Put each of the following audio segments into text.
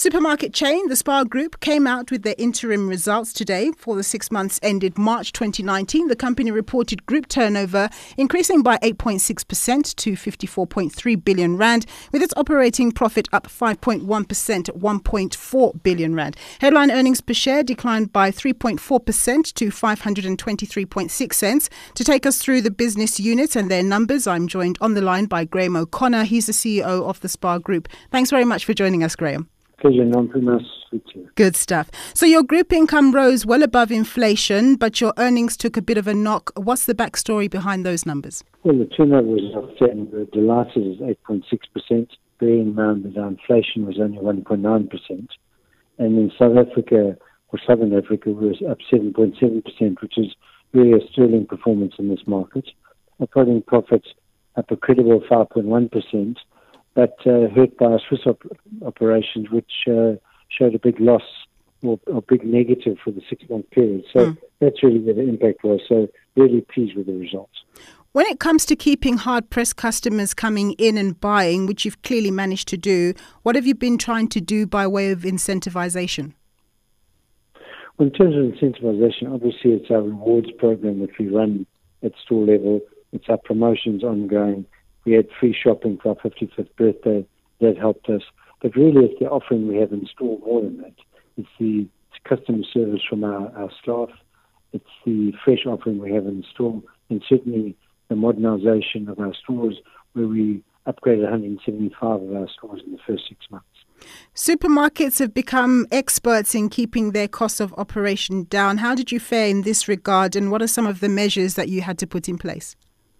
Supermarket chain, the SPAR Group, came out with their interim results today for the 6 months ended March 2019. The company reported group turnover increasing by 8.6% to 54.3 billion rand, with its operating profit up 5.1% at 1.4 billion rand. Headline earnings per share declined by 3.4% to 523.6 cents. To take us through the business units and their numbers, I'm joined on the line by Graham O'Connor. He's the CEO of the SPAR Group. Thanks very much for joining us, Graham. Pleasure, nice to meet you. Good stuff. So your group income rose well above inflation, but your earnings took a bit of a knock. What's the backstory behind those numbers? Well, the turnover was up, and we're delighted is 8.6%. Bearing in mind that our inflation was only 1.9%. And in South Africa, or Southern Africa, was up 7.7%, which is really a sterling performance in this market. Operating profits up a credible 5.1%. But hurt by our Swiss operations, which showed a big loss or big negative for the 6-month period. So that's really where the impact was. So really pleased with the results. When it comes to keeping hard-pressed customers coming in and buying, which you've clearly managed to do, what have you been trying to do by way of incentivization? Well, in terms of incentivization, obviously it's our rewards program that we run at store level. It's our promotions ongoing. We had free shopping for our 55th birthday. That helped us. But really, it's the offering we have in store more than that. It's the customer service from our staff. It's the fresh offering we have in store. And certainly the modernization of our stores, where we upgraded 175 of our stores in the first 6 months. Supermarkets have become experts in keeping their cost of operation down. How did you fare in this regard, and what are some of the measures that you had to put in place?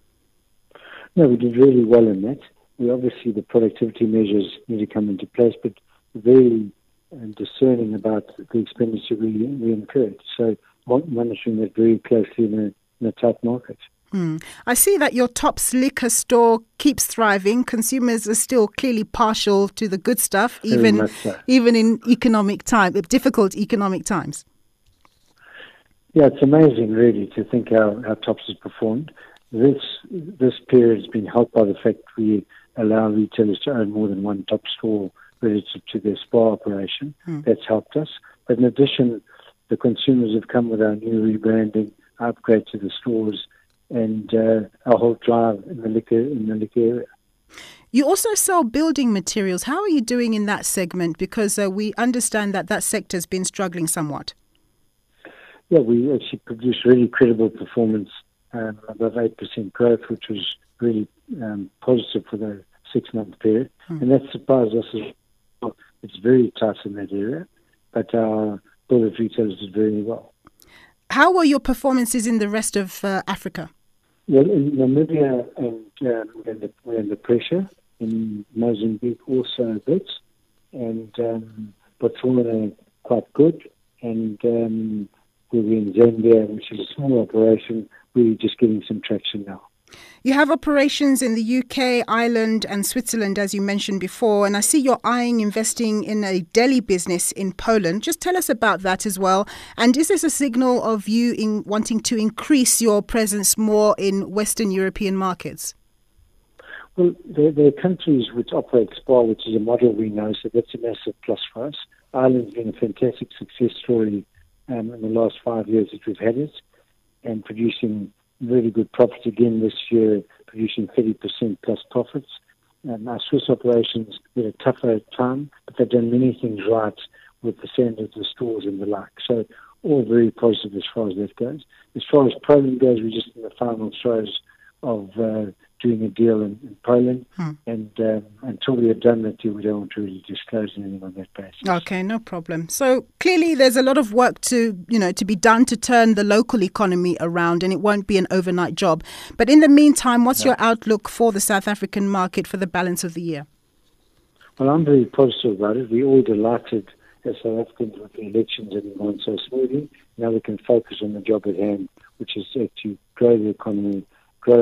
No, we did really well in that. Obviously, the productivity measures need to come into place, but very discerning about the expenditure we incurred. So monitoring that very closely in a tight market. I see that your Tops liquor store keeps thriving. Consumers are still clearly partial to the good stuff, even in difficult economic times. Yeah, it's amazing really to think how Tops has performed. This period has been helped by the fact we allow retailers to own more than one Top store relative to their SPAR operation. That's helped us. But in addition, the consumers have come with our new rebranding, upgrade to the stores, and our whole drive in the liquor area. You also sell building materials. How are you doing in that segment? Because we understand that sector has been struggling somewhat. Yeah, we actually produced really credible performance. Above 8% growth, which was really positive for the 6-month period. And that surprised us as well. It's very tight in that area, but our builders retailers did very well. How were your performances in the rest of Africa? Well, in Namibia we're under pressure. In Mozambique also a bit. And Botswana quite good. And we're in Zambia, which is a small operation. We're just getting some traction now. You have operations in the UK, Ireland and Switzerland, as you mentioned before, and I see you're eyeing investing in a deli business in Poland. Just tell us about that as well. And is this a signal of you in wanting to increase your presence more in Western European markets? Well, there are countries which operate SPAR, which is a model we know, so that's a massive plus for us. Ireland's been a fantastic success story in the last 5 years that we've had it, and producing really good profits again this year, producing 30% plus profits. Our Swiss operations had a tougher time, but they've done many things right with the standards of stores and the like. So all very positive as far as that goes. As far as Poland goes, we're just in the final throes of doing a deal in Poland. And until we have done that deal, we don't want to really disclose anything on that basis. Okay, no problem. So clearly there's a lot of work to be done to turn the local economy around, and it won't be an overnight job. But in the meantime, what's your outlook for the South African market for the balance of the year? Well, I'm very positive about it. We're all delighted as South Africans with the elections having gone so smoothly. Now we can focus on the job at hand, which is to grow the economy, grow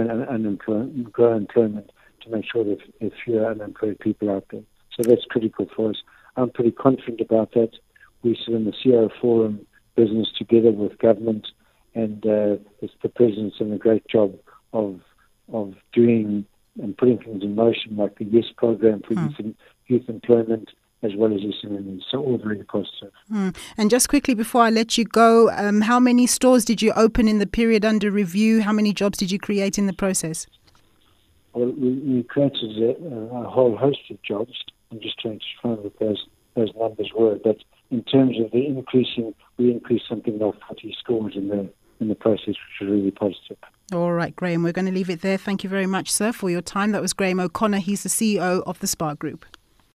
employment to make sure that there are fewer unemployed people out there. So that's critical for us. I'm pretty confident about that. We sit in the CEO Forum business together with government, and it's the President's done a great job of doing and putting things in motion, like the YES program for youth employment, as well as SMMEs. So all very positive. And just quickly before I let you go, how many stores did you open in the period under review? How many jobs did you create in the process? Well, we created a whole host of jobs. I'm just trying to find what those numbers were. But in terms of the increasing, we increased something like 40 stores in the process, which was really positive. All right, Graham, we're going to leave it there. Thank you very much, sir, for your time. That was Graham O'Connor. He's the CEO of the SPAR Group.